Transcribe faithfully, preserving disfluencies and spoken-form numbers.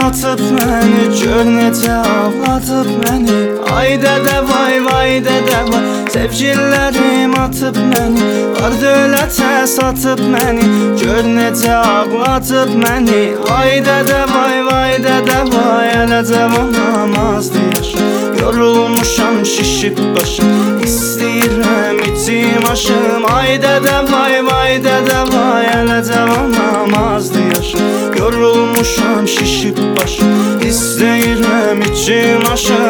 atıb məni, gör necə ağladıb məni. Ay dədə vay, vay dədə vay, sevgililərim atıb məni, var dövlətə satıb məni, gör necə ağladıb məni. Ay dədə vay, vay dədə vay, hələ cavanam azdı yaşım, yorulmuşam şişib başım, istəyirəm içim aşım. Ay dədə vay, vay dədə vay, hələ cavanam azdı yaşım, yorulmuşam şişib başım, istəyirəm içim aşım.